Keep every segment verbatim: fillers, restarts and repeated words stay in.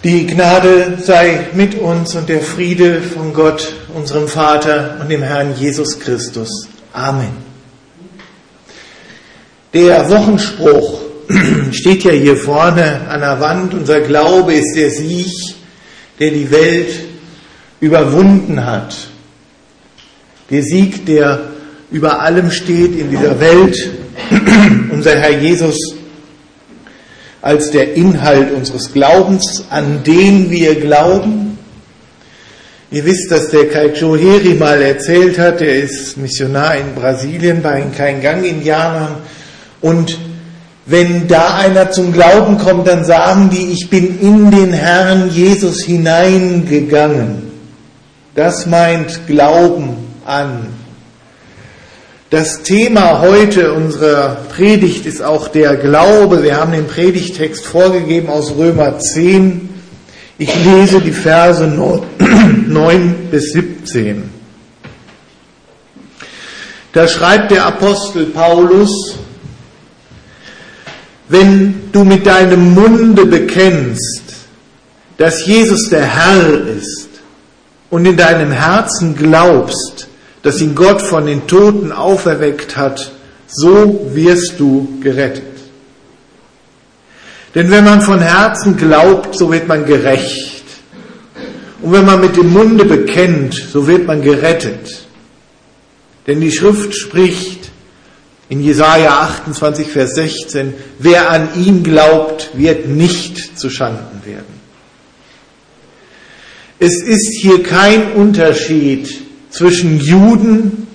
Die Gnade sei mit uns und der Friede von Gott, unserem Vater und dem Herrn Jesus Christus. Amen. Der Wochenspruch steht ja hier vorne an der Wand. Unser Glaube ist der Sieg, der die Welt überwunden hat. Der Sieg, der über allem steht in dieser Welt. Unser Herr Jesus als der Inhalt unseres Glaubens, an den wir glauben. Ihr wisst, dass der Kai Joheri mal erzählt hat, er ist Missionar in Brasilien bei den Kaingang-Indianern, und wenn da einer zum Glauben kommt, dann sagen die, ich bin in den Herrn Jesus hineingegangen. Das meint Glauben an. Das Thema heute unserer Predigt ist auch der Glaube. Wir haben den Predigtext vorgegeben aus Römer zehn. Ich lese die Verse neun bis siebzehn. Da schreibt der Apostel Paulus: Wenn du mit deinem Munde bekennst, dass Jesus der Herr ist, und in deinem Herzen glaubst, dass ihn Gott von den Toten auferweckt hat, so wirst du gerettet. Denn wenn man von Herzen glaubt, so wird man gerecht. Und wenn man mit dem Munde bekennt, so wird man gerettet. Denn die Schrift spricht in Jesaja achtundzwanzig, Vers sechzehn, wer an ihn glaubt, wird nicht zuschanden werden. Es ist hier kein Unterschied zwischen Juden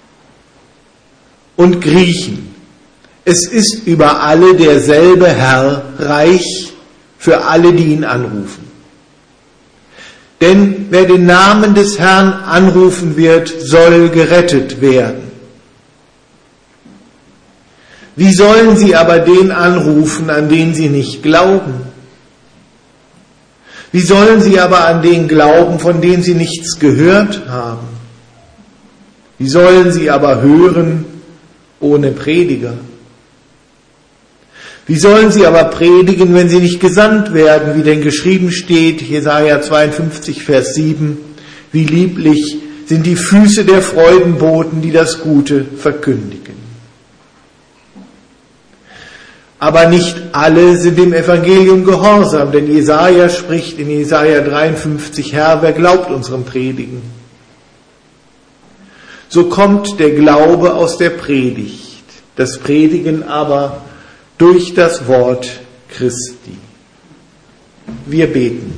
und Griechen. Es ist über alle derselbe Herr reich für alle, die ihn anrufen. Denn wer den Namen des Herrn anrufen wird, soll gerettet werden. Wie sollen sie aber den anrufen, an den sie nicht glauben? Wie sollen sie aber an den glauben, von dem sie nichts gehört haben? Wie sollen sie aber hören ohne Prediger? Wie sollen sie aber predigen, wenn sie nicht gesandt werden, wie denn geschrieben steht, Jesaja zweiundfünfzig, Vers sieben, wie lieblich sind die Füße der Freudenboten, die das Gute verkündigen. Aber nicht alle sind dem Evangelium gehorsam, denn Jesaja spricht in Jesaja dreiundfünfzig, Herr, wer glaubt unserem Predigen? So kommt der Glaube aus der Predigt, das Predigen aber durch das Wort Christi. Wir beten.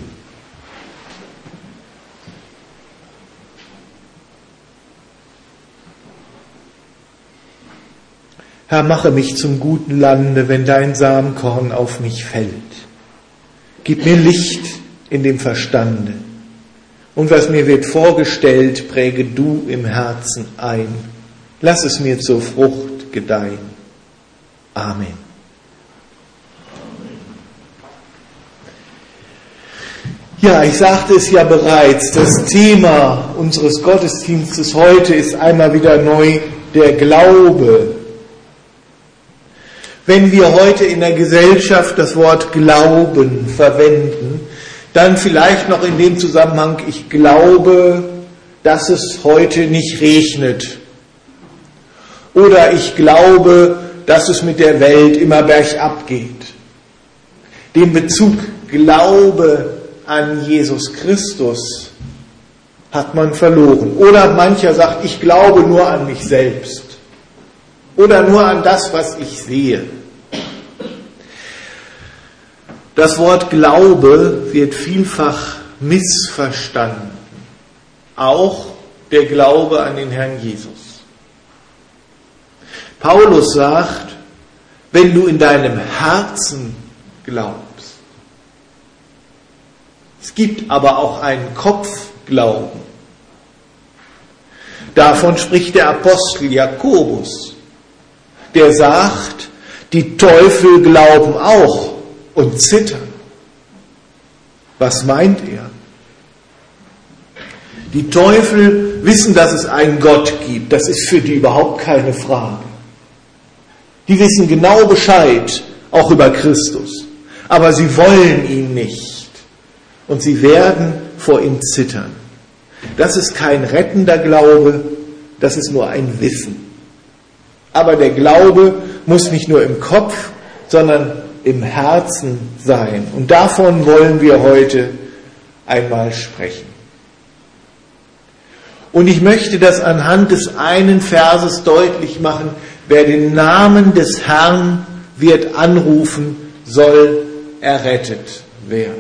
Herr, mache mich zum guten Lande, wenn dein Samenkorn auf mich fällt. Gib mir Licht in dem Verstande. Und was mir wird vorgestellt, präge du im Herzen ein. Lass es mir zur Frucht gedeihen. Amen. Ja, ich sagte es ja bereits, das Thema unseres Gottesdienstes heute ist einmal wieder neu der Glaube. Wenn wir heute in der Gesellschaft das Wort Glauben verwenden, dann vielleicht noch in dem Zusammenhang, ich glaube, dass es heute nicht regnet. Oder ich glaube, dass es mit der Welt immer bergab geht. Den Bezug Glaube an Jesus Christus hat man verloren. Oder mancher sagt, ich glaube nur an mich selbst. Oder nur an das, was ich sehe. Das Wort Glaube wird vielfach missverstanden. Auch der Glaube an den Herrn Jesus. Paulus sagt, wenn du in deinem Herzen glaubst. Es gibt aber auch einen Kopfglauben. Davon spricht der Apostel Jakobus, der sagt, die Teufel glauben auch und zittern. Was meint er? Die Teufel wissen, dass es einen Gott gibt. Das ist für die überhaupt keine Frage. Die wissen genau Bescheid, auch über Christus. Aber sie wollen ihn nicht. und sie werden vor ihm zittern. Das ist kein rettender Glaube, das ist nur ein Wissen. Aber der Glaube muss nicht nur im Kopf, sondern im Herzen sein. Und davon wollen wir heute einmal sprechen. Und ich möchte das anhand des einen Verses deutlich machen: Wer den Namen des Herrn wird anrufen, soll errettet werden.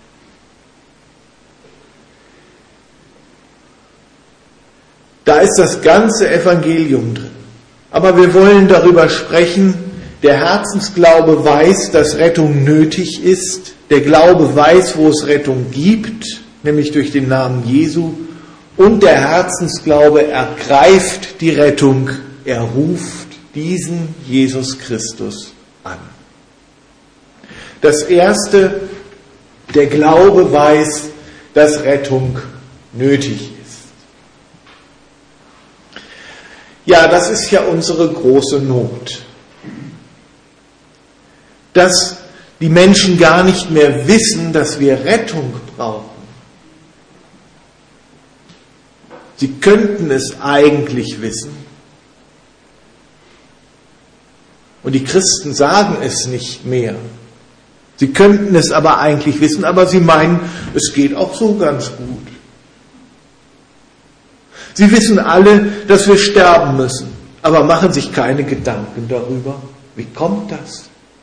Da ist das ganze Evangelium drin. Aber wir wollen darüber sprechen, der Herzensglaube weiß, dass Rettung nötig ist. Der Glaube weiß, wo es Rettung gibt, nämlich durch den Namen Jesu. Und der Herzensglaube ergreift die Rettung. Er ruft diesen Jesus Christus an. Das Erste, der Glaube weiß, dass Rettung nötig ist. Ja, das ist ja unsere große Not. Dass die Menschen gar nicht mehr wissen, dass wir Rettung brauchen. Sie könnten es eigentlich wissen. Und die Christen sagen es nicht mehr. Sie könnten es aber eigentlich wissen, aber sie meinen, es geht auch so ganz gut. Sie wissen alle, dass wir sterben müssen, aber machen sich keine Gedanken darüber. Wie kommt das?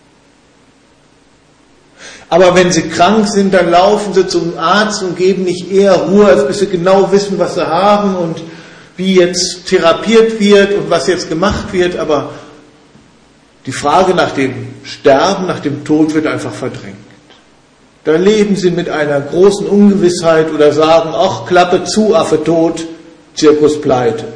Aber wenn sie krank sind, dann laufen sie zum Arzt und geben nicht eher Ruhe, als bis sie genau wissen, was sie haben und wie jetzt therapiert wird und was jetzt gemacht wird. Aber die Frage nach dem Sterben, nach dem Tod wird einfach verdrängt. Da leben sie mit einer großen Ungewissheit oder sagen, ach, Klappe zu, Affe tot, Zirkus pleite.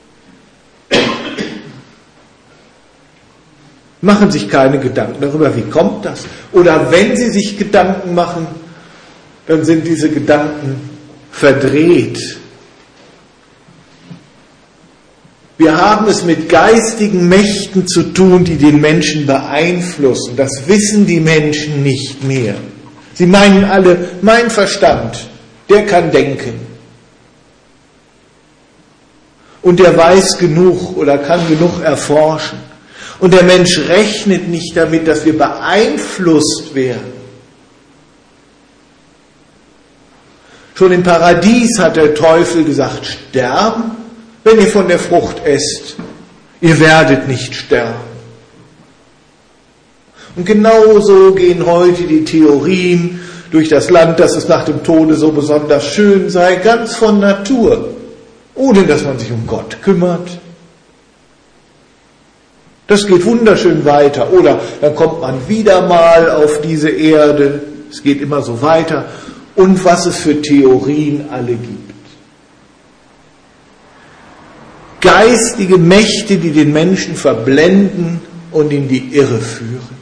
Machen sich keine Gedanken darüber, wie kommt das? Oder wenn sie sich Gedanken machen, dann sind diese Gedanken verdreht. Wir haben es mit geistigen Mächten zu tun, die den Menschen beeinflussen. Das wissen die Menschen nicht mehr. Sie meinen alle, mein Verstand, der kann denken. Und der weiß genug oder kann genug erforschen. Und der Mensch rechnet nicht damit, dass wir beeinflusst werden. Schon im Paradies hat der Teufel gesagt, sterben, wenn ihr von der Frucht esst. Ihr werdet nicht sterben. Und genauso gehen heute die Theorien durch das Land, dass es nach dem Tode so besonders schön sei, ganz von Natur, ohne dass man sich um Gott kümmert. Das geht wunderschön weiter. Oder dann kommt man wieder mal auf diese Erde. Es geht immer so weiter. Und was es für Theorien alle gibt. Geistige Mächte, die den Menschen verblenden und in die Irre führen.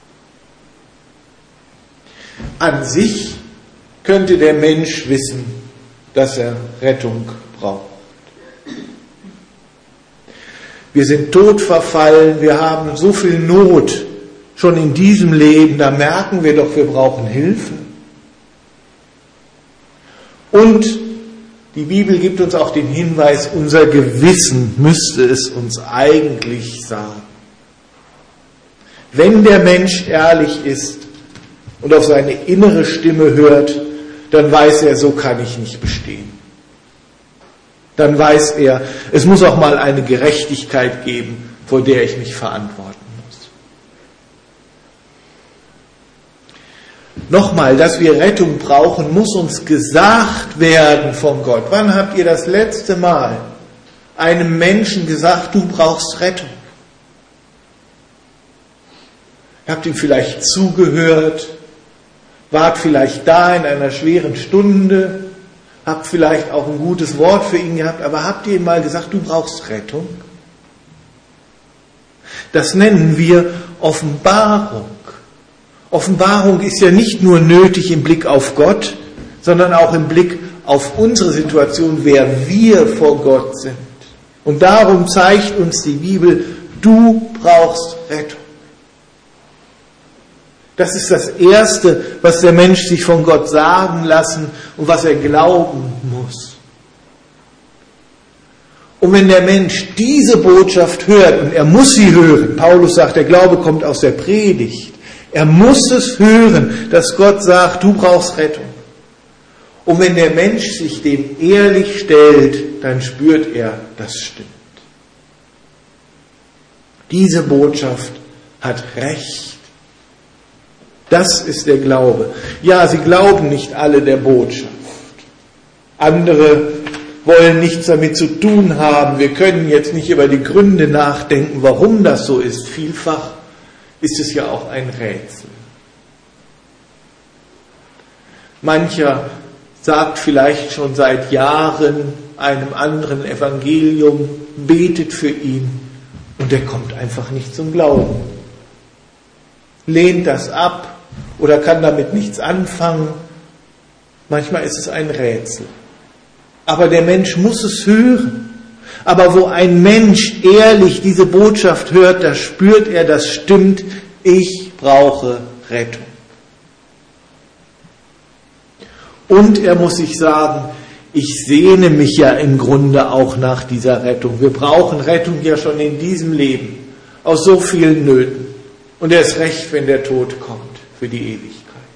An sich könnte der Mensch wissen, dass er Rettung braucht. Wir sind todverfallen, wir haben so viel Not schon in diesem Leben, da merken wir doch, wir brauchen Hilfe. Und die Bibel gibt uns auch den Hinweis, unser Gewissen müsste es uns eigentlich sagen. Wenn der Mensch ehrlich ist und auf seine innere Stimme hört, dann weiß er, so kann ich nicht bestehen. Dann weiß er, es muss auch mal eine Gerechtigkeit geben, vor der ich mich verantworten muss. Nochmal, dass wir Rettung brauchen, muss uns gesagt werden von Gott. Wann habt ihr das letzte Mal einem Menschen gesagt, du brauchst Rettung? Ihr habt ihm vielleicht zugehört, wart vielleicht da in einer schweren Stunde, habt vielleicht auch ein gutes Wort für ihn gehabt, aber habt ihr ihm mal gesagt, du brauchst Rettung? Das nennen wir Offenbarung. Offenbarung ist ja nicht nur nötig im Blick auf Gott, sondern auch im Blick auf unsere Situation, wer wir vor Gott sind. Und darum zeigt uns die Bibel, du brauchst Rettung. Das ist das Erste, was der Mensch sich von Gott sagen lassen und was er glauben muss. Und wenn der Mensch diese Botschaft hört, und er muss sie hören, Paulus sagt, der Glaube kommt aus der Predigt, er muss es hören, dass Gott sagt, du brauchst Rettung. Und wenn der Mensch sich dem ehrlich stellt, dann spürt er, das stimmt. Diese Botschaft hat Recht. Das ist der Glaube. Ja, sie glauben nicht alle der Botschaft. Andere wollen nichts damit zu tun haben. Wir können jetzt nicht über die Gründe nachdenken, warum das so ist. Vielfach ist es ja auch ein Rätsel. Mancher sagt vielleicht schon seit Jahren einem anderen Evangelium, betet für ihn und er kommt einfach nicht zum Glauben. Lehnt das ab oder kann damit nichts anfangen. Manchmal ist es ein Rätsel. Aber der Mensch muss es hören. Aber wo ein Mensch ehrlich diese Botschaft hört, da spürt er, das stimmt, ich brauche Rettung. Und er muss sich sagen, ich sehne mich ja im Grunde auch nach dieser Rettung. Wir brauchen Rettung ja schon in diesem Leben, aus so vielen Nöten. Und erst recht, wenn der Tod kommt, für die Ewigkeit.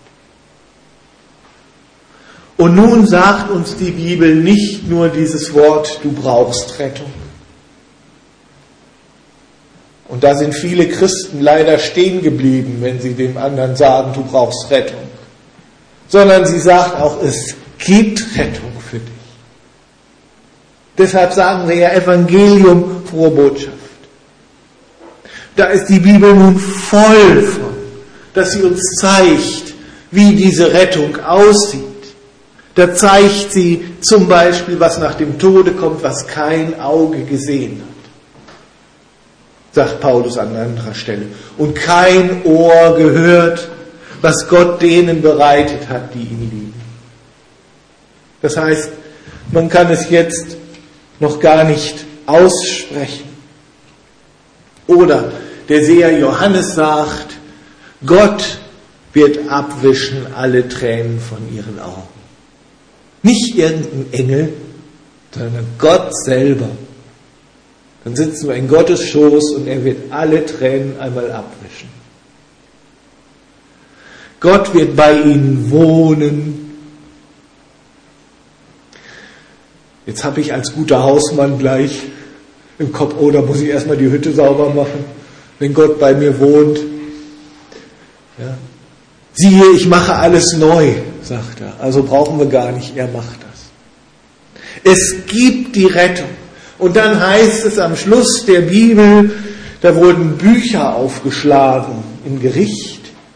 Und nun sagt uns die Bibel nicht nur dieses Wort, du brauchst Rettung. Und da sind viele Christen leider stehen geblieben, wenn sie dem anderen sagen, du brauchst Rettung. Sondern sie sagt auch, es gibt Rettung für dich. Deshalb sagen wir ja Evangelium, frohe Botschaft. Da ist die Bibel nun voll von, dass sie uns zeigt, wie diese Rettung aussieht. Da zeigt sie zum Beispiel, was nach dem Tode kommt, was kein Auge gesehen hat. Sagt Paulus an anderer Stelle. Und kein Ohr gehört, was Gott denen bereitet hat, die ihn lieben. Das heißt, man kann es jetzt noch gar nicht aussprechen. Oder der Seher Johannes sagt, Gott wird abwischen alle Tränen von ihren Augen. Nicht irgendein Engel, sondern Gott selber. Dann sitzen wir in Gottes Schoß und er wird alle Tränen einmal abwischen. Gott wird bei ihnen wohnen. Jetzt habe ich als guter Hausmann gleich im Kopf, oh, da muss ich erstmal die Hütte sauber machen, wenn Gott bei mir wohnt. Ja. Siehe, ich mache alles neu, sagt er. Also brauchen wir gar nicht, er macht das. Es gibt die Rettung. Und dann heißt es am Schluss der Bibel, da wurden Bücher aufgeschlagen im Gericht.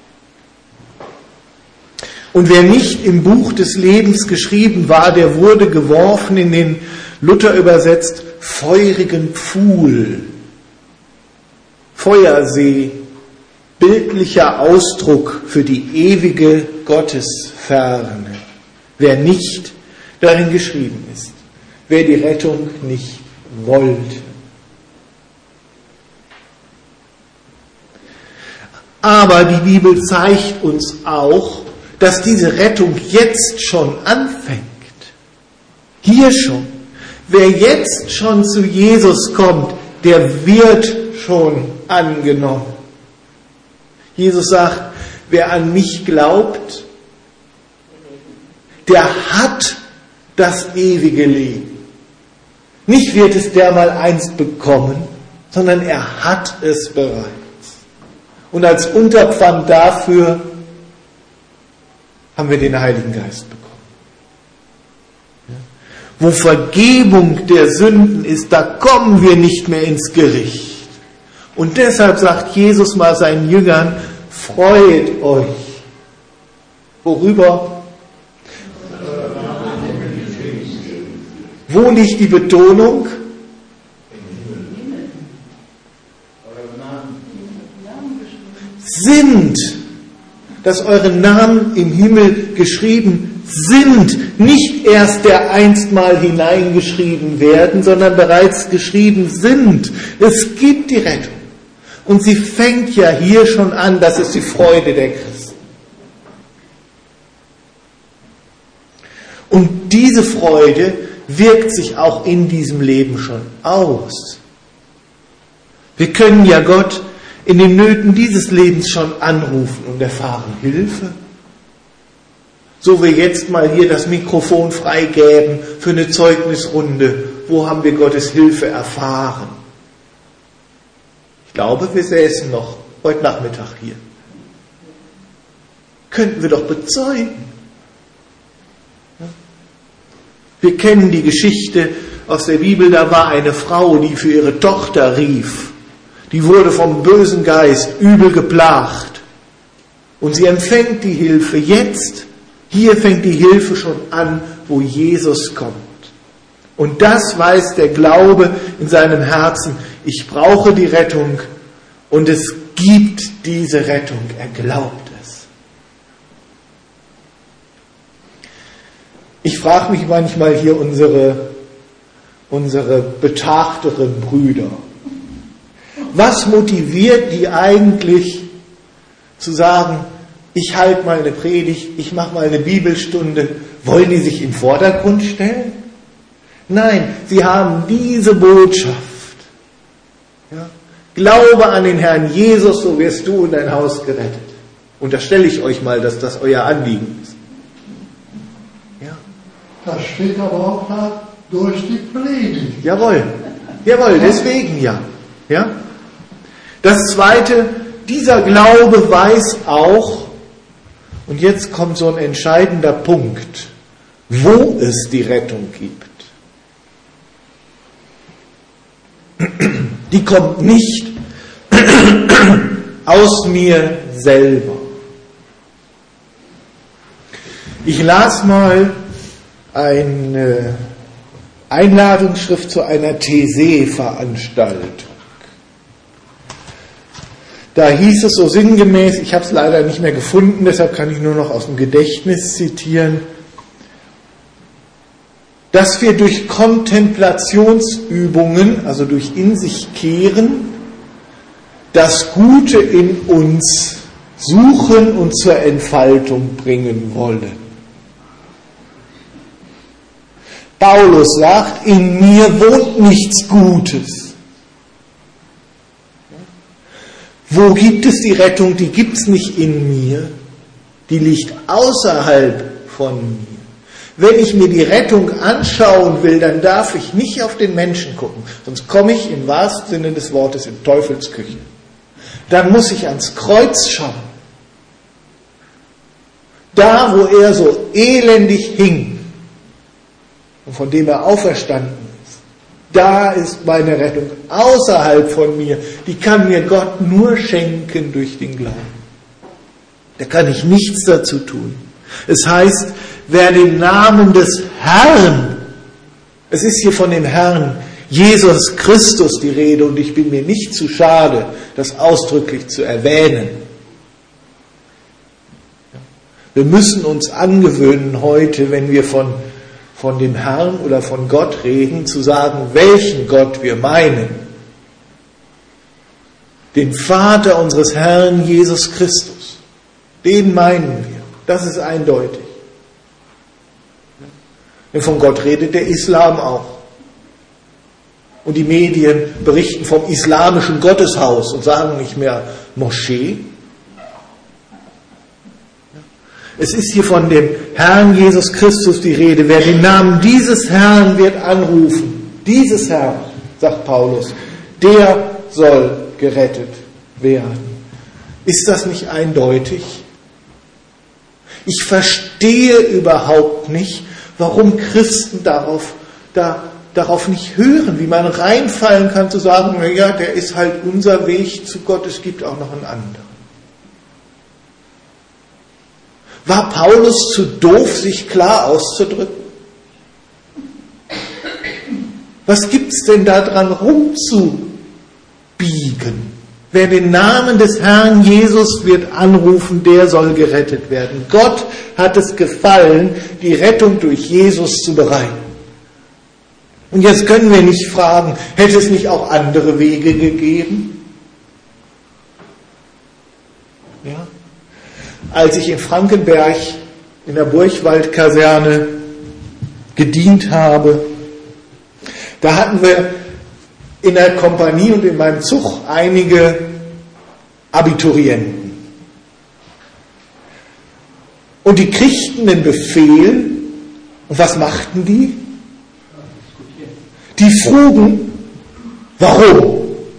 Und wer nicht im Buch des Lebens geschrieben war, der wurde geworfen in den, Luther übersetzt, feurigen Pfuhl. Feuersee, bildlicher Ausdruck für die ewige Gottesferne. Wer nicht darin geschrieben ist, wer die Rettung nicht wollte. Aber die Bibel zeigt uns auch, dass diese Rettung jetzt schon anfängt. Hier schon. Wer jetzt schon zu Jesus kommt, der wird schon angenommen. Jesus sagt, wer an mich glaubt, der hat das ewige Leben. Nicht wird es der mal einst bekommen, sondern er hat es bereits. Und als Unterpfand dafür haben wir den Heiligen Geist bekommen. Ja. Wo Vergebung der Sünden ist, da kommen wir nicht mehr ins Gericht. Und deshalb sagt Jesus mal seinen Jüngern, freut euch. Worüber? Wo liegt die Betonung? Sind, dass eure Namen im Himmel geschrieben sind, nicht erst der einstmal hineingeschrieben werden, sondern bereits geschrieben sind. Es gibt die Rettung. Und sie fängt ja hier schon an, das ist die Freude der Christen. Und diese Freude wirkt sich auch in diesem Leben schon aus. Wir können ja Gott in den Nöten dieses Lebens schon anrufen und erfahren Hilfe. So wie jetzt mal hier das Mikrofon freigäben für eine Zeugnisrunde. Wo haben wir Gottes Hilfe erfahren? Ich glaube, wir säßen noch heute Nachmittag hier. Könnten wir doch bezeugen. Wir kennen die Geschichte aus der Bibel, da war eine Frau, die für ihre Tochter rief. Die wurde vom bösen Geist übel geplagt. Und sie empfängt die Hilfe jetzt. Hier fängt die Hilfe schon an, wo Jesus kommt. Und das weiß der Glaube in seinem Herzen. Ich brauche die Rettung und es gibt diese Rettung. Er glaubt es. Ich frage mich manchmal hier unsere, unsere betagteren Brüder. Was motiviert die eigentlich zu sagen, ich halte mal eine Predigt, ich mache mal eine Bibelstunde? Wollen die sich in den Vordergrund stellen? Nein, sie haben diese Botschaft. Ja? Glaube an den Herrn Jesus, so wirst du und dein Haus gerettet. Unterstelle ich euch mal, dass das euer Anliegen ist. Ja? Das steht aber auch da durch die Predigt. Jawohl, jawohl, deswegen ja. Ja? Das Zweite, dieser Glaube weiß auch, und jetzt kommt so ein entscheidender Punkt, wo es die Rettung gibt. Die kommt nicht aus mir selber. Ich las mal eine Einladungsschrift zu einer T C-Veranstaltung. Da hieß es so sinngemäß, ich habe es leider nicht mehr gefunden, deshalb kann ich nur noch aus dem Gedächtnis zitieren, dass wir durch Kontemplationsübungen, also durch in sich kehren, das Gute in uns suchen und zur Entfaltung bringen wollen. Paulus sagt, in mir wohnt nichts Gutes. Wo gibt es die Rettung? Die gibt es nicht in mir, die liegt außerhalb von mir. Wenn ich mir die Rettung anschauen will, dann darf ich nicht auf den Menschen gucken, sonst komme ich im wahrsten Sinne des Wortes in Teufelsküche. Dann muss ich ans Kreuz schauen. Da, wo er so elendig hing und von dem er auferstanden ist, da ist meine Rettung außerhalb von mir. Die kann mir Gott nur schenken durch den Glauben. Da kann ich nichts dazu tun. Es heißt, wer den Namen des Herrn, es ist hier von dem Herrn Jesus Christus die Rede und ich bin mir nicht zu schade, das ausdrücklich zu erwähnen. Wir müssen uns angewöhnen heute, wenn wir von, von dem Herrn oder von Gott reden, zu sagen, welchen Gott wir meinen. Den Vater unseres Herrn Jesus Christus. Den meinen wir. Das ist eindeutig. Denn von Gott redet der Islam auch. Und die Medien berichten vom islamischen Gotteshaus und sagen nicht mehr Moschee. Es ist hier von dem Herrn Jesus Christus die Rede. Wer den Namen dieses Herrn wird anrufen, dieses Herrn, sagt Paulus, der soll gerettet werden. Ist das nicht eindeutig? Ich verstehe überhaupt nicht, warum Christen darauf, da, darauf nicht hören, wie man reinfallen kann zu sagen, naja, der ist halt unser Weg zu Gott, es gibt auch noch einen anderen. War Paulus zu doof, sich klar auszudrücken? Was gibt's denn da dran rumzubiegen? Wer den Namen des Herrn Jesus wird anrufen, der soll gerettet werden. Gott hat es gefallen, die Rettung durch Jesus zu bereiten. Und jetzt können wir nicht fragen, hätte es nicht auch andere Wege gegeben? Ja? Als ich in Frankenberg in der Burgwaldkaserne gedient habe. Da hatten wir in der Kompanie und in meinem Zug einige Abiturienten. Und die kriegten den Befehl, und was machten die? Die frugen, warum?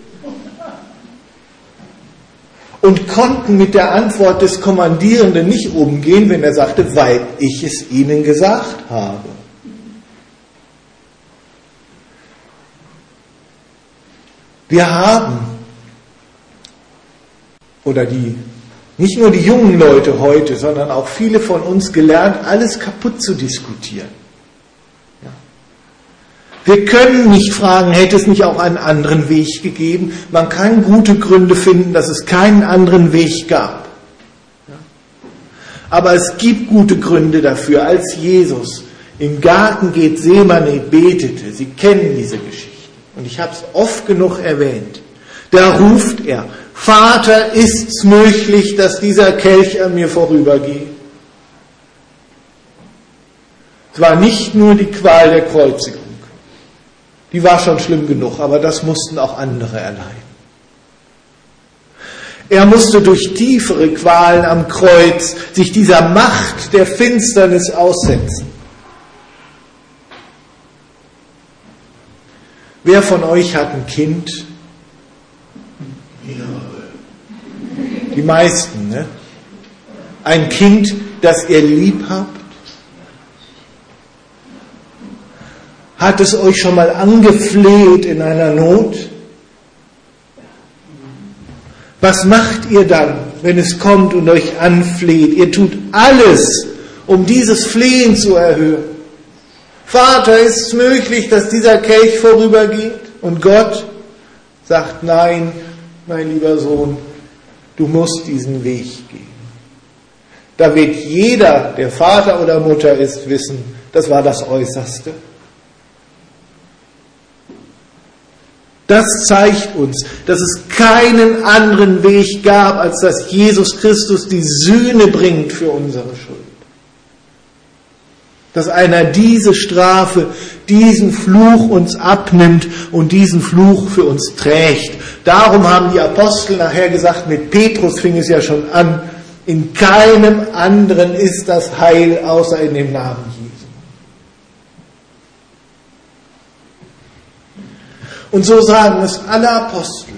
Und konnten mit der Antwort des Kommandierenden nicht umgehen, wenn er sagte, weil ich es ihnen gesagt habe. Wir haben, oder die, nicht nur die jungen Leute heute, sondern auch viele von uns gelernt, alles kaputt zu diskutieren. Ja. Wir können nicht fragen, hätte es nicht auch einen anderen Weg gegeben? Man kann gute Gründe finden, dass es keinen anderen Weg gab. Ja. Aber es gibt gute Gründe dafür, als Jesus im Garten Gethsemane betete. Sie kennen diese Geschichte. Und ich habe es oft genug erwähnt. Da ruft er, Vater, ist's möglich, dass dieser Kelch an mir vorübergeht? Es war nicht nur die Qual der Kreuzigung. Die war schon schlimm genug, aber das mussten auch andere erleiden. Er musste durch tiefere Qualen am Kreuz sich dieser Macht der Finsternis aussetzen. Wer von euch hat ein Kind? Die meisten, ne? Ein Kind, das ihr lieb habt? Hat es euch schon mal angefleht in einer Not? Was macht ihr dann, wenn es kommt und euch anfleht? Ihr tut alles, um dieses Flehen zu erhöhen. Vater, ist es möglich, dass dieser Kelch vorübergeht? Und Gott sagt, nein, mein lieber Sohn, du musst diesen Weg gehen. Da wird jeder, der Vater oder Mutter ist, wissen, das war das Äußerste. Das zeigt uns, dass es keinen anderen Weg gab, als dass Jesus Christus die Sühne bringt für unsere Schuld. Dass einer diese Strafe, diesen Fluch uns abnimmt und diesen Fluch für uns trägt. Darum haben die Apostel nachher gesagt, mit Petrus fing es ja schon an, in keinem anderen ist das Heil, außer in dem Namen Jesu. Und so sagen es alle Apostel.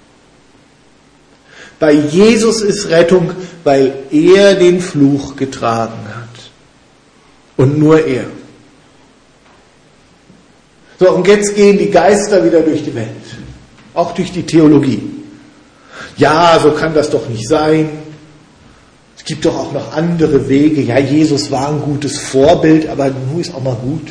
Bei Jesus ist Rettung, weil er den Fluch getragen hat. Und nur er. So, und jetzt gehen die Geister wieder durch die Welt. Auch durch die Theologie. Ja, so kann das doch nicht sein. Es gibt doch auch noch andere Wege. Ja, Jesus war ein gutes Vorbild, aber nun ist auch mal gut.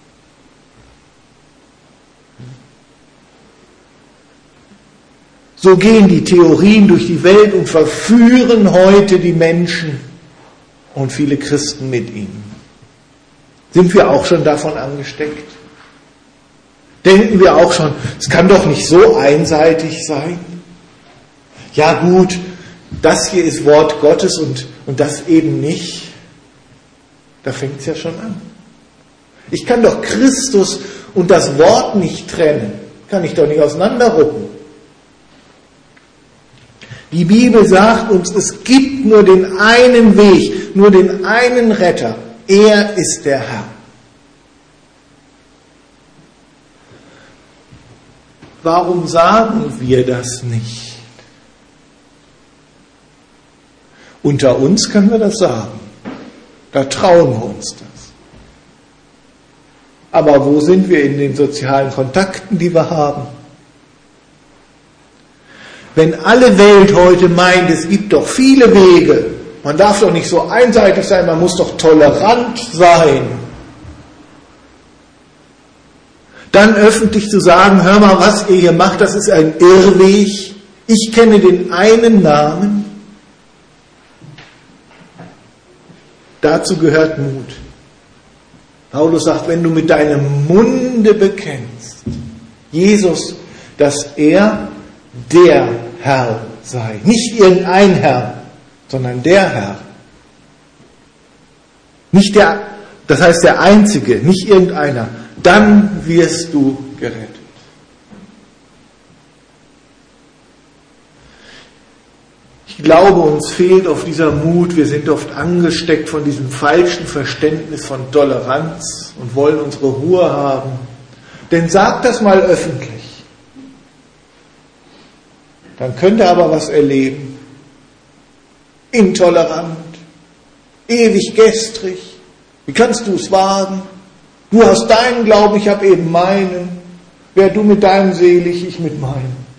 So gehen die Theorien durch die Welt und verführen heute die Menschen und viele Christen mit ihnen. Sind wir auch schon davon angesteckt? Denken wir auch schon, es kann doch nicht so einseitig sein? Ja gut, das hier ist Wort Gottes und, und das eben nicht. Da fängt es ja schon an. Ich kann doch Christus und das Wort nicht trennen. Kann ich doch nicht auseinanderrucken. Die Bibel sagt uns, es gibt nur den einen Weg, nur den einen Retter. Er ist der Herr. Warum sagen wir das nicht? Unter uns können wir das sagen. Da trauen wir uns das. Aber wo sind wir in den sozialen Kontakten, die wir haben? Wenn alle Welt heute meint, es gibt doch viele Wege, man darf doch nicht so einseitig sein, man muss doch tolerant sein. Dann öffentlich zu sagen, hör mal, was ihr hier macht, das ist ein Irrweg. Ich kenne den einen Namen. Dazu gehört Mut. Paulus sagt, wenn du mit deinem Munde bekennst, Jesus, dass er der Herr sei. Nicht irgendein Herr, sondern der Herr. Nicht der das heißt der Einzige, nicht irgendeiner, dann wirst du gerettet. Ich glaube, uns fehlt oft dieser Mut, wir sind oft angesteckt von diesem falschen Verständnis von Toleranz und wollen unsere Ruhe haben. Denn sagt das mal öffentlich. Dann könnt ihr aber was erleben. Intolerant, ewig gestrig. Wie kannst du es wagen? Du hast deinen Glauben, ich habe eben meinen. Wär du mit deinem selig, ich mit meinem.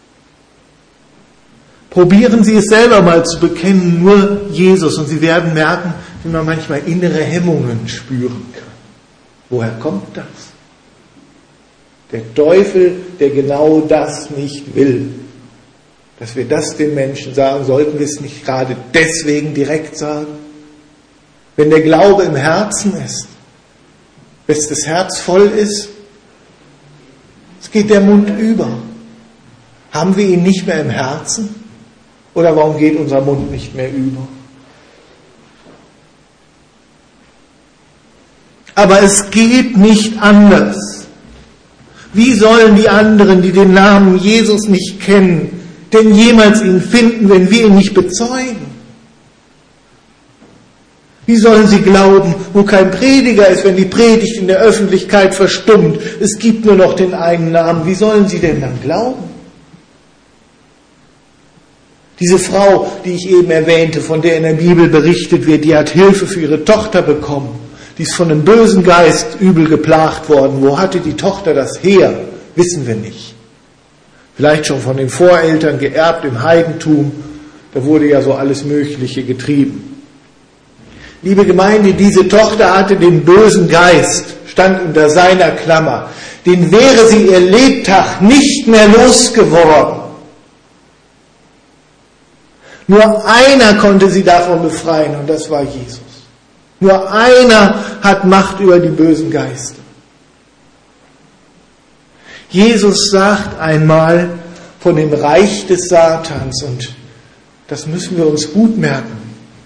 Probieren Sie es selber mal zu bekennen, nur Jesus, und Sie werden merken, wie man manchmal innere Hemmungen spüren kann. Woher kommt das? Der Teufel, der genau das nicht will. Dass wir das den Menschen sagen, sollten wir es nicht gerade deswegen direkt sagen? Wenn der Glaube im Herzen ist, bis das Herz voll ist, es geht der Mund über. Haben wir ihn nicht mehr im Herzen? Oder warum geht unser Mund nicht mehr über? Aber es geht nicht anders. Wie sollen die anderen, die den Namen Jesus nicht kennen, denn jemals ihn finden, wenn wir ihn nicht bezeugen? Wie sollen sie glauben, wo kein Prediger ist, wenn die Predigt in der Öffentlichkeit verstummt? Es gibt nur noch den einen Namen. Wie sollen sie denn dann glauben? Diese Frau, die ich eben erwähnte, von der in der Bibel berichtet wird, die hat Hilfe für ihre Tochter bekommen. Die ist von einem bösen Geist übel geplagt worden. Wo hatte die Tochter das her? Wissen wir nicht. Vielleicht schon von den Voreltern geerbt im Heidentum. Da wurde ja so alles Mögliche getrieben. Liebe Gemeinde, diese Tochter hatte den bösen Geist, stand unter seiner Klammer. Den wäre sie ihr Lebtag nicht mehr losgeworden. Nur einer konnte sie davon befreien, und das war Jesus. Nur einer hat Macht über die bösen Geister. Jesus sagt einmal von dem Reich des Satans, und das müssen wir uns gut merken.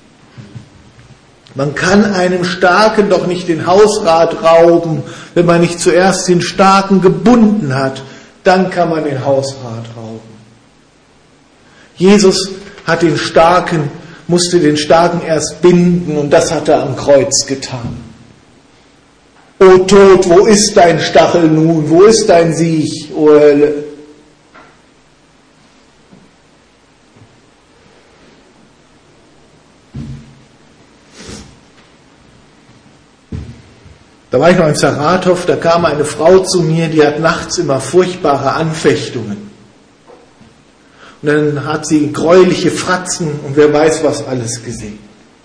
Man kann einem Starken doch nicht den Hausrat rauben, wenn man nicht zuerst den Starken gebunden hat. Dann kann man den Hausrat rauben. Jesus hat den Starken, musste den Starken erst binden, und das hat er am Kreuz getan. O Tod, wo ist dein Stachel nun? Wo ist dein Sieg, o Hölle? Da war ich noch in Saratow, da kam eine Frau zu mir, die hat nachts immer furchtbare Anfechtungen. Und dann hat sie gräuliche Fratzen und wer weiß was alles gesehen.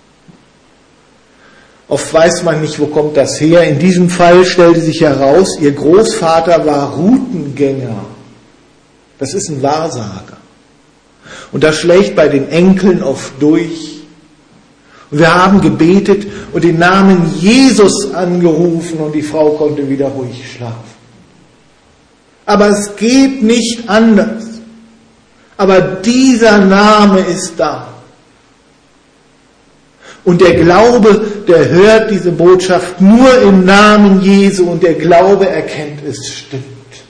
Oft weiß man nicht, wo kommt das her. In diesem Fall stellte sich heraus, ihr Großvater war Routengänger. Das ist ein Wahrsager. Und das schlägt bei den Enkeln oft durch. Und wir haben gebetet und den Namen Jesus angerufen und die Frau konnte wieder ruhig schlafen. Aber es geht nicht anders. Aber dieser Name ist da. Und der Glaube, der hört diese Botschaft nur im Namen Jesu und der Glaube erkennt, es stimmt.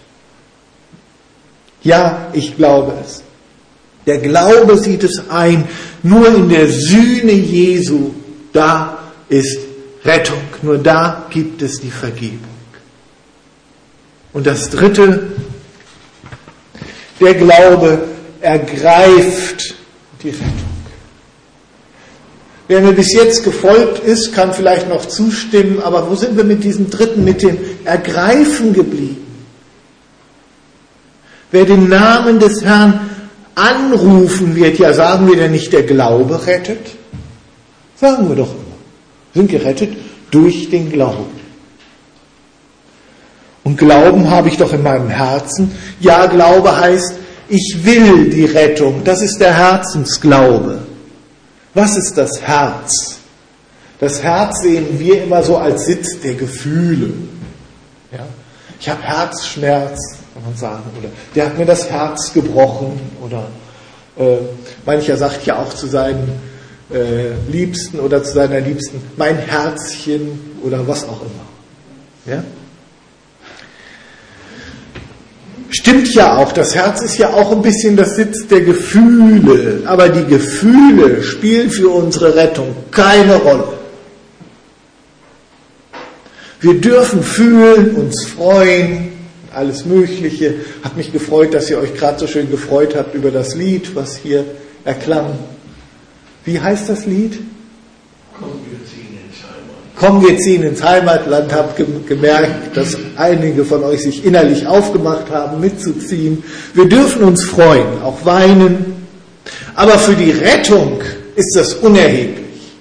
Ja, ich glaube es. Der Glaube sieht es ein, nur in der Sühne Jesu, da ist Rettung. Nur da gibt es die Vergebung. Und das Dritte, der Glaube ergreift die Rettung. Wer mir bis jetzt gefolgt ist, kann vielleicht noch zustimmen, aber wo sind wir mit diesem Dritten, mit dem Ergreifen geblieben? Wer den Namen des Herrn anrufen wird, ja, sagen wir denn nicht, der Glaube rettet? Sagen wir doch immer. Wir sind gerettet durch den Glauben. Und Glauben habe ich doch in meinem Herzen. Ja, Glaube heißt, ich will die Rettung. Das ist der Herzensglaube. Was ist das Herz? Das Herz sehen wir immer so als Sitz der Gefühle. Ja? Ich habe Herzschmerz, kann man sagen. Oder der hat mir das Herz gebrochen. Oder äh, mancher sagt ja auch zu seinen äh, Liebsten oder zu seiner Liebsten, mein Herzchen. oder was auch immer. Ja? Stimmt ja auch, das Herz ist ja auch ein bisschen das Sitz der Gefühle, aber die Gefühle spielen für unsere Rettung keine Rolle. Wir dürfen fühlen, uns freuen, alles Mögliche. Hat mich gefreut, dass ihr euch gerade so schön gefreut habt über das Lied, was hier erklang. Wie heißt das Lied? Komm, wir ziehen ins Heimatland. Komm, wir ziehen ins Heimatland. Habt gemerkt, dass einige von euch sich innerlich aufgemacht haben, mitzuziehen. Wir dürfen uns freuen, auch weinen. Aber für die Rettung ist das unerheblich.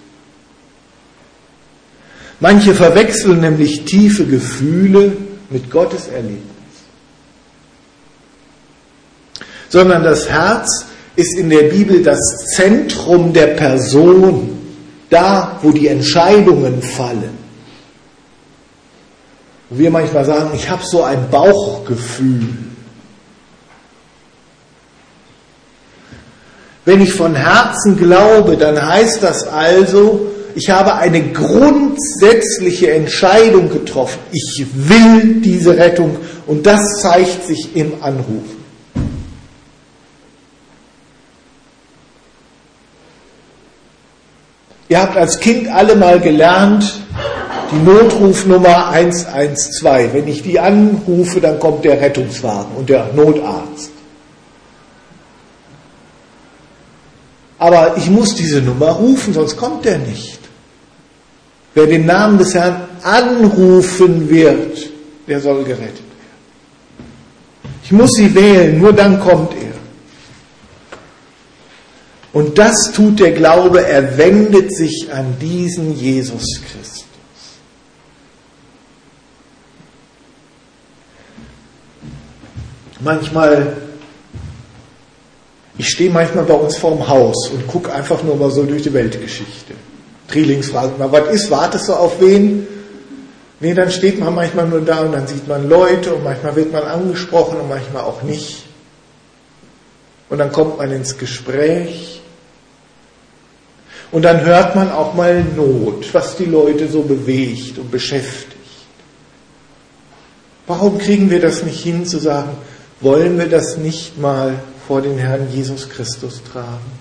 Manche verwechseln nämlich tiefe Gefühle mit Gottes Erlebnis. Sondern das Herz ist in der Bibel das Zentrum der Person, da, wo die Entscheidungen fallen. Wo wir manchmal sagen, ich habe so ein Bauchgefühl. Wenn ich von Herzen glaube, dann heißt das also, ich habe eine grundsätzliche Entscheidung getroffen. Ich will diese Rettung und das zeigt sich im Anrufen. Ihr habt als Kind alle mal gelernt, die Notrufnummer eins eins zwei. Wenn ich die anrufe, dann kommt der Rettungswagen und der Notarzt. Aber ich muss diese Nummer rufen, sonst kommt der nicht. Wer den Namen des Herrn anrufen wird, der soll gerettet werden. Ich muss sie wählen, nur dann kommt er. Und das tut der Glaube, er wendet sich an diesen Jesus Christus. Manchmal, ich stehe manchmal bei uns vorm Haus und gucke einfach nur mal so durch die Weltgeschichte. Trilings fragt mal, was ist, wartest du auf wen? Nee, dann steht man manchmal nur da und dann sieht man Leute und manchmal wird man angesprochen und manchmal auch nicht. Und dann kommt man ins Gespräch. Und dann hört man auch mal Not, was die Leute so bewegt und beschäftigt. Warum kriegen wir das nicht hin zu sagen, wollen wir das nicht mal vor den Herrn Jesus Christus tragen?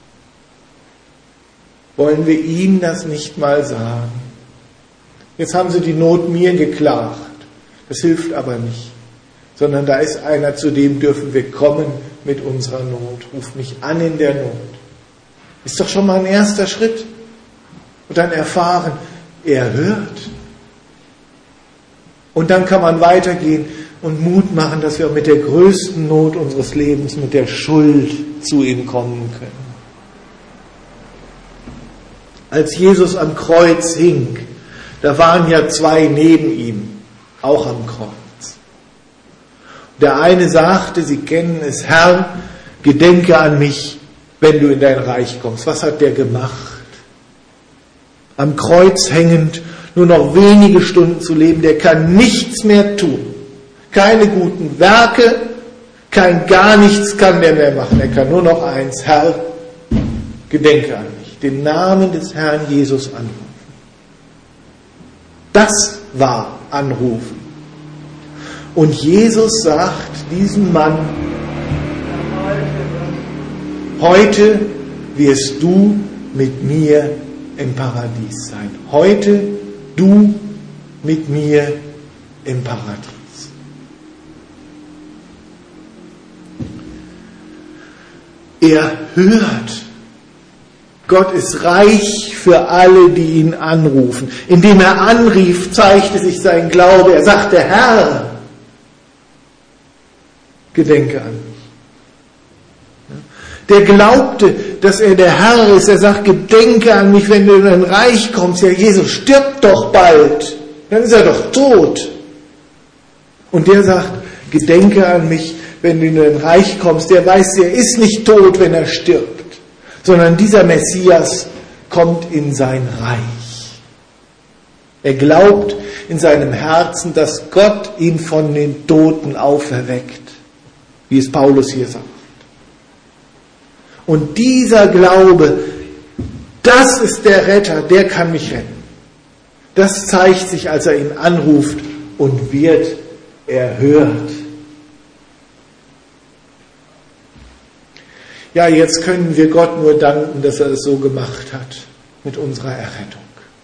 Wollen wir ihm das nicht mal sagen? Jetzt haben sie die Not mir geklagt. Das hilft aber nicht. Sondern da ist einer, zu dem dürfen wir kommen mit unserer Not. Ruf mich an in der Not. Ist doch schon mal ein erster Schritt. Und dann erfahren, er hört. Und dann kann man weitergehen und Mut machen, dass wir mit der größten Not unseres Lebens, mit der Schuld zu ihm kommen können. Als Jesus am Kreuz hing, da waren ja zwei neben ihm, auch am Kreuz. Der eine sagte, Sie kennen es, Herr, gedenke an mich, wenn du in dein Reich kommst. Was hat der gemacht? Am Kreuz hängend, nur noch wenige Stunden zu leben, der kann nichts mehr tun. Keine guten Werke, kein gar nichts kann der mehr machen. Er kann nur noch eins, Herr, gedenke an mich, den Namen des Herrn Jesus anrufen. Das war Anrufen. Und Jesus sagt diesem Mann, heute wirst du mit mir im Paradies sein. Heute du mit mir im Paradies. Er hört. Gott ist reich für alle, die ihn anrufen. Indem er anrief, zeigte sich sein Glaube. Er sagte, Herr, gedenke an mich. Der glaubte, dass er der Herr ist. Er sagt, gedenke an mich, wenn du in dein Reich kommst. Ja, Jesus stirbt doch bald. Dann ist er doch tot. Und der sagt, gedenke an mich, wenn du in dein Reich kommst. Der weiß, er ist nicht tot, wenn er stirbt, sondern dieser Messias kommt in sein Reich. Er glaubt in seinem Herzen, dass Gott ihn von den Toten auferweckt, wie es Paulus hier sagt. Und dieser Glaube, das ist der Retter, der kann mich retten. Das zeigt sich, als er ihn anruft und wird erhört. Ja, jetzt können wir Gott nur danken, dass er es so gemacht hat mit unserer Errettung.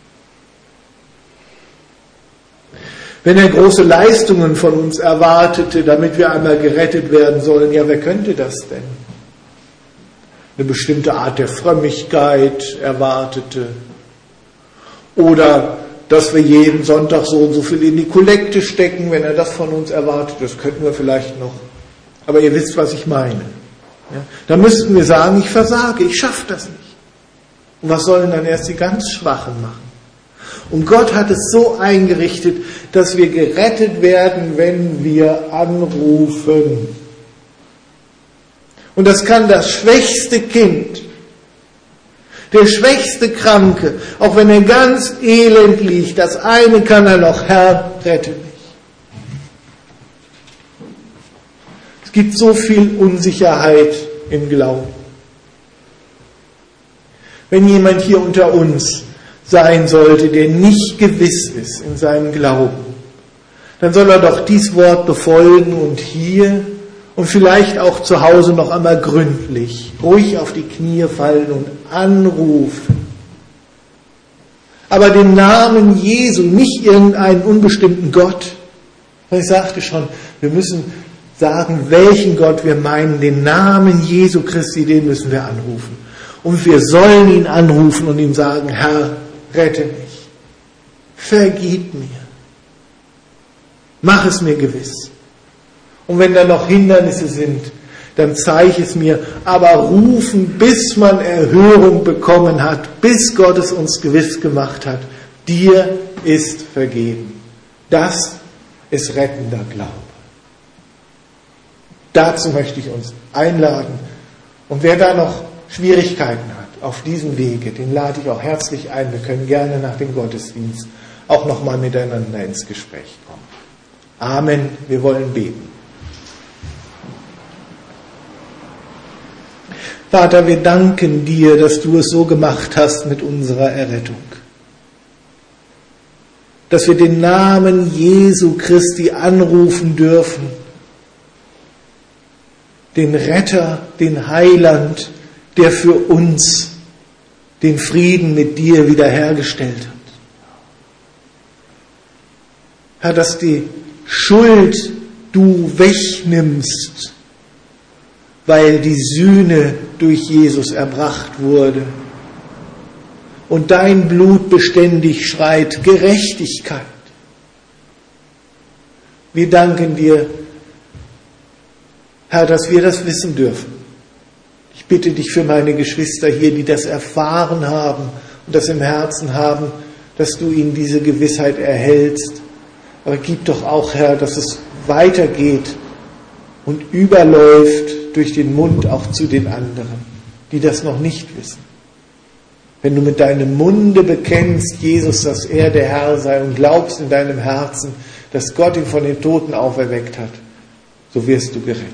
Wenn er große Leistungen von uns erwartete, damit wir einmal gerettet werden sollen, ja, wer könnte das denn? Eine bestimmte Art der Frömmigkeit erwartete. Oder dass wir jeden Sonntag so und so viel in die Kollekte stecken, wenn er das von uns erwartet, das könnten wir vielleicht noch. Aber ihr wisst, was ich meine. Ja, da müssten wir sagen, ich versage, ich schaffe das nicht. Und was sollen dann erst die ganz Schwachen machen? Und Gott hat es so eingerichtet, dass wir gerettet werden, wenn wir anrufen. Und das kann das schwächste Kind, der schwächste Kranke, auch wenn er ganz elend liegt, das eine kann er noch, Herr, rette mich. Es gibt so viel Unsicherheit im Glauben. Wenn jemand hier unter uns sein sollte, der nicht gewiss ist in seinem Glauben, dann soll er doch dies Wort befolgen und hier und vielleicht auch zu Hause noch einmal gründlich, ruhig auf die Knie fallen und anrufen. Aber den Namen Jesu, nicht irgendeinen unbestimmten Gott. Ich sagte schon, wir müssen sagen, welchen Gott wir meinen. Den Namen Jesu Christi, den müssen wir anrufen. Und wir sollen ihn anrufen und ihm sagen, Herr, rette mich. Vergib mir. Mach es mir gewiss. Und wenn da noch Hindernisse sind, dann zeige es mir. Aber rufen, bis man Erhörung bekommen hat, bis Gott es uns gewiss gemacht hat, dir ist vergeben. Das ist rettender Glaube. Dazu möchte ich uns einladen. Und wer da noch Schwierigkeiten hat auf diesem Wege, den lade ich auch herzlich ein. Wir können gerne nach dem Gottesdienst auch nochmal miteinander ins Gespräch kommen. Amen. Wir wollen beten. Vater, wir danken dir, dass du es so gemacht hast mit unserer Errettung. Dass wir den Namen Jesu Christi anrufen dürfen. Den Retter, den Heiland, der für uns den Frieden mit dir wiederhergestellt hat. Herr, dass die Schuld du wegnimmst, weil die Sühne durch Jesus erbracht wurde. Und dein Blut beständig schreit Gerechtigkeit. Wir danken dir, Herr, dass wir das wissen dürfen. Ich bitte dich für meine Geschwister hier, die das erfahren haben und das im Herzen haben, dass du ihnen diese Gewissheit erhältst. Aber gib doch auch, Herr, dass es weitergeht und überläuft durch den Mund auch zu den anderen, die das noch nicht wissen. Wenn du mit deinem Munde bekennst, Jesus, dass er der Herr sei und glaubst in deinem Herzen, dass Gott ihn von den Toten auferweckt hat, so wirst du gerettet.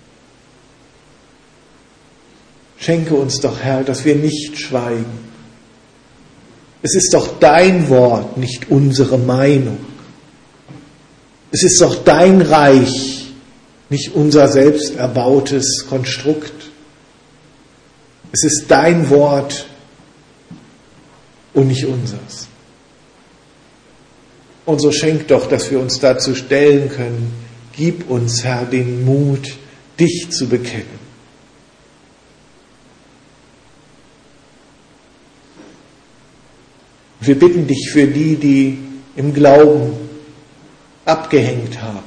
Schenke uns doch, Herr, dass wir nicht schweigen. Es ist doch dein Wort, nicht unsere Meinung. Es ist doch dein Reich, nicht unser selbst erbautes Konstrukt. Es ist dein Wort und nicht unseres. Und so schenk doch, dass wir uns dazu stellen können. Gib uns, Herr, den Mut, dich zu bekennen. Wir bitten dich für die, die im Glauben abgehängt haben,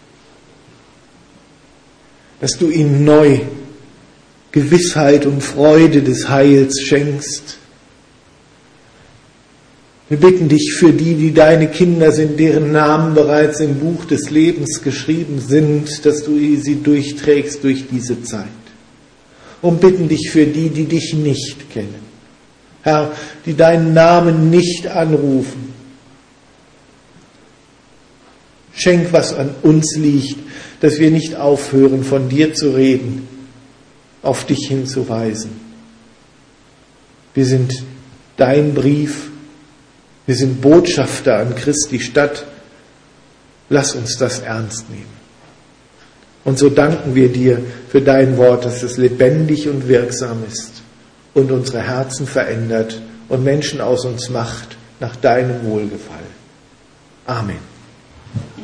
dass du ihnen neu Gewissheit und Freude des Heils schenkst. Wir bitten dich für die, die deine Kinder sind, deren Namen bereits im Buch des Lebens geschrieben sind, dass du sie durchträgst durch diese Zeit. Und bitten dich für die, die dich nicht kennen. Herr, die deinen Namen nicht anrufen. Schenk, was an uns liegt, dass wir nicht aufhören, von dir zu reden, auf dich hinzuweisen. Wir sind dein Brief Wir sind Botschafter an Christi Stadt. Lass uns das ernst nehmen. Und so danken wir dir für dein Wort, dass es lebendig und wirksam ist und unsere Herzen verändert und Menschen aus uns macht nach deinem Wohlgefallen. Amen.